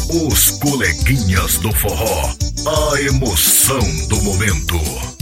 Os coleguinhas do forró, a emoção do momento.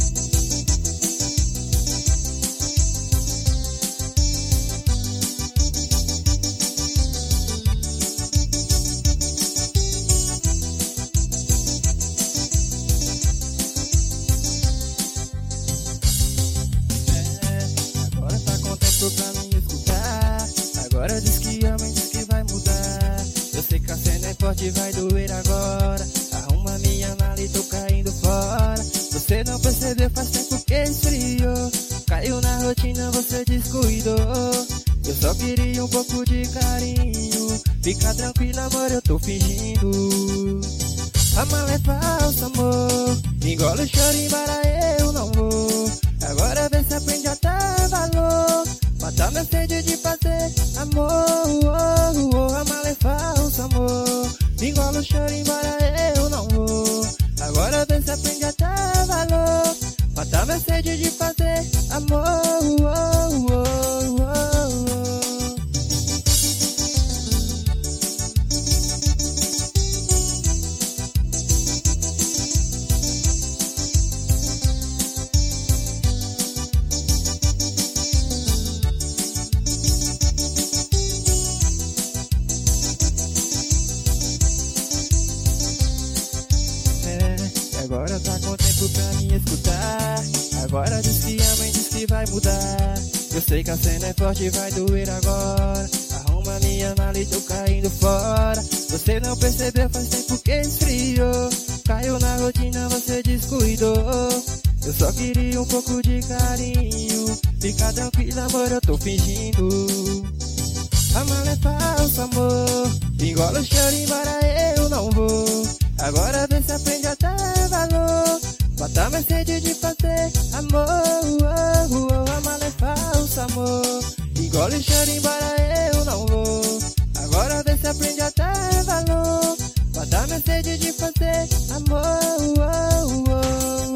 Agora tá com tempo pra me escutar. Agora diz que ama e diz que vai mudar. Eu sei que a cena é forte, vai doer agora. Arruma minha mala e tô caindo fora. Você não percebeu, faz tempo que esfriou. Caiu na rotina, você descuidou. Eu só queria um pouco de carinho. Fica tranquila, amor, eu tô fingindo. A mala é falsa, amor. Engole o choro, embora eu não vou. Agora vê se aprende a dar valor. Matar minha sede de fazer amor. A mala é falsa, amor. Engole o choro, embora eu não vou. Agora vê se aprende a dar valor. Matar minha sede de fazer amor. Agora tá com tempo pra me escutar. Agora diz que ama e diz que vai mudar. Eu sei que a cena é forte e vai doer agora. Arruma minha mala e tô caindo fora. Você não percebeu, faz tempo que esfriou. Caiu na rotina, você descuidou. Eu só queria um pouco de carinho. Fica tranquila, amor, eu tô fingindo. A mala é falsa, amor. Engole o choro, embora eu não vou. Agora vê se aprende a dar valor. Matar minha sede de fazer amor. A mala é falsa, amor. Engole o choro, embora eu não vou. Agora vê se aprende a dar valor. Matar minha sede de fazer amor.